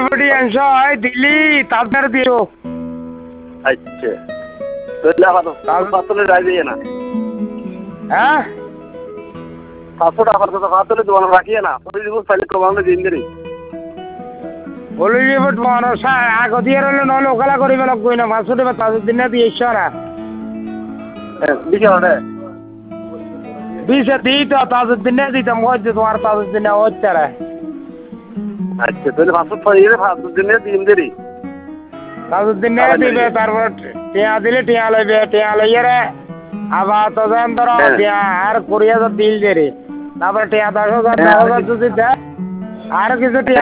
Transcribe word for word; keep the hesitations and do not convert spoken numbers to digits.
committee অংশ হয় দিল্লি তাদের দিও আচ্ছা তাহলে আপাতত পাতলে রাই দিয়ে না হ্যাঁ পাঁচশো টাকা তো পাতলে দোকান রাখিয়ে না ওই দিব তাহলে কমানো দিন দেরি বলি যাব তোমার আগ দিয়ে রইলে নহলে ওকালা করিবে লাগবই না পাঁচশো টাকা তাদের দিনে দিয়েছ না বিকেলে বিশে দিই তো তাদের দিনে দিতাম হচ্ছে তোমার তাদের দিনে হচ্ছে রে আচ্ছা তাহলে পাঁচশো ছয় পাঁচ দিনে দিন দেরি তাদের দিনে দিবে তারপর টিয়া দিলে টিয়া লইবে টিয়া লইয়ে রে আবার তোদের ধরো টিয়া আর কুড়ি হাজার দিল যে রে তারপরে টিয়া দশ হাজার দশ হাজার যদি দেয় আর কিছু টিয়া